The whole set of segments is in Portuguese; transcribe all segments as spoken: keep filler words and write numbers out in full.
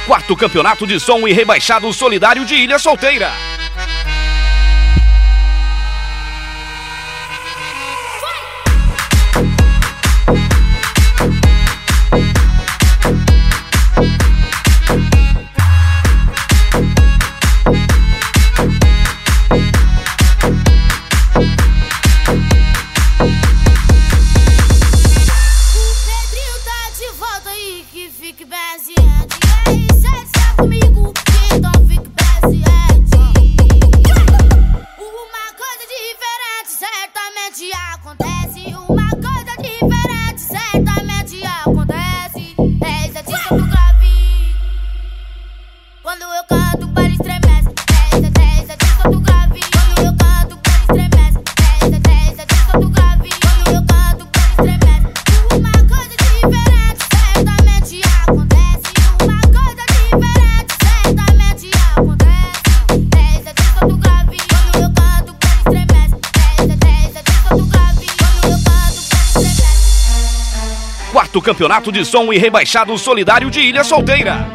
Quarto Campeonato de Som e Rebaixado Solidário de Ilha Solteira. Quarto Campeonato de Som e Rebaixado Solidário de Ilha Solteira.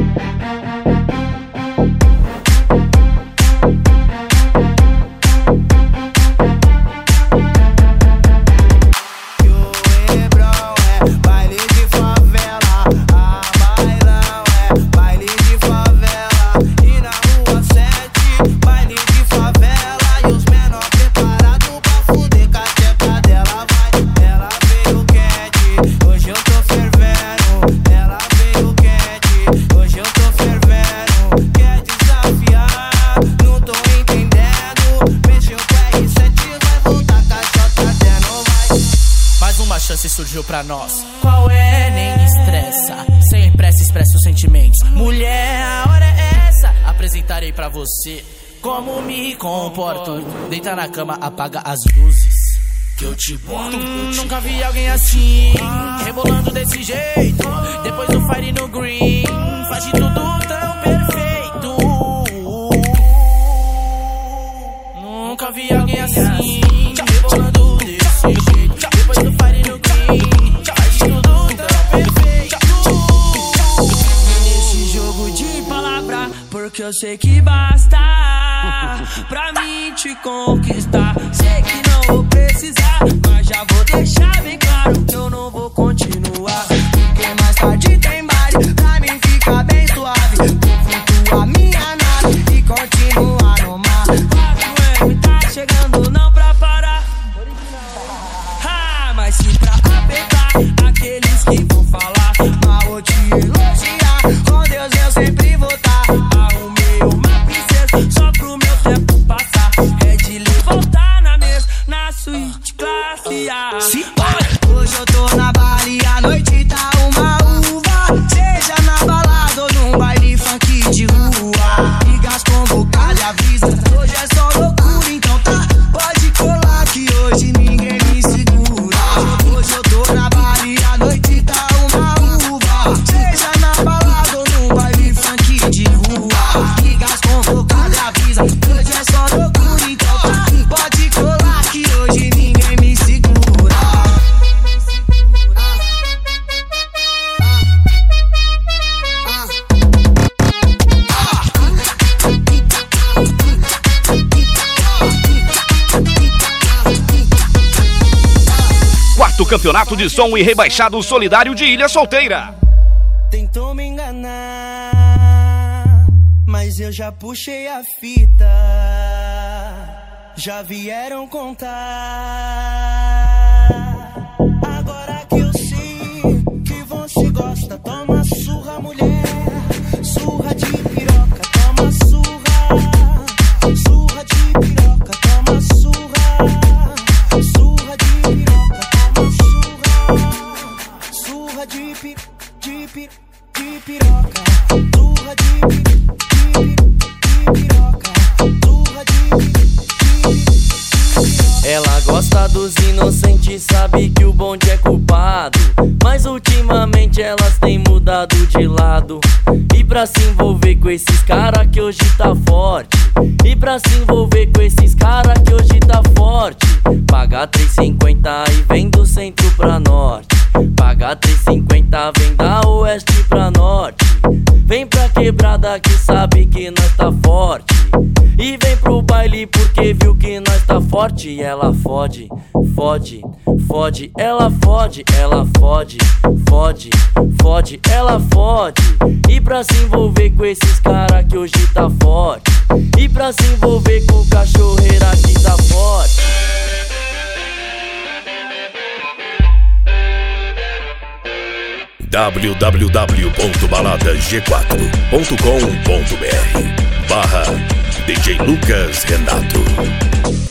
Surgiu pra nós. Qual é? Nem estressa. Sem pressa expressa os sentimentos. Mulher, a hora é essa. Apresentarei pra você como me comporto. Deita na cama, apaga as luzes que eu te boto. Hum, nunca vi alguém assim, rebolando desse jeito. Depois do fire no green, faz de tudo tão perfeito. Nunca vi alguém assim, rebolando desse jeito. Depois do fire no green, porque eu sei que basta pra mim te conquistar. Sei que não vou precisar, mas já vou deixar bem claro que eu não vou continuar. Porque mais tarde tem baile, pra mim fica bem suave. Vou flutuar minha nave e continuar no mar. quatro M tá chegando, não pra parar. Ah, mas sim pra apertar aqueles que vão falar mal ou te elogiar. Com Deus eu sempre vou estar. Só pro meu tempo passar, é de lhe voltar na mesa, na suíte classe A. Se pode. Hoje eu tô na Bali, a noite tá uma uva. Seja na balada ou num baile funk de rua. Ligas convocadas, avisa. Hoje é só loucura, então tá. Pode colar que hoje ninguém me segura. Hoje eu tô na Bali, a noite tá uma uva. Seja na balada ou num baile funk de rua. Ligas convocadas, avisa. Hoje é só loucura, então tá. Pode colar que hoje ninguém me segura. Quarto Campeonato de Som e Rebaixado Solidário de Ilha Solteira. Tentou me enganar, mas eu já puxei a fita. Já vieram contar. Agora que eu sei que você gosta, toma surra, mulher. Surra de piroca, toma surra. Surra de piroca, toma surra. Surra de piroca, toma surra. Surra de pi, de pi, de piroca. Surra de pi, de pi, de piroca. Surra de pi. Ela gosta dos inocentes, sabe que o bonde é culpado. Mas ultimamente elas têm mudado de lado. E pra se envolver com esses cara que hoje tá forte. E pra se envolver com esses cara que hoje tá forte. Paga três e cinquenta e vem do centro pra norte. Paga três e cinquenta, vem da oeste pra norte. Vem pra quebrada que sabe que nós tá forte e vem pro baile porque viu que nós tá forte. E ela fode, fode, fode, ela fode, ela fode, fode, fode, ela fode. E pra se envolver com esses cara que hoje tá forte, e pra se envolver com cachorreira que tá forte. w w w ponto balada g quatro ponto com ponto b r barra D J Lucas Renato.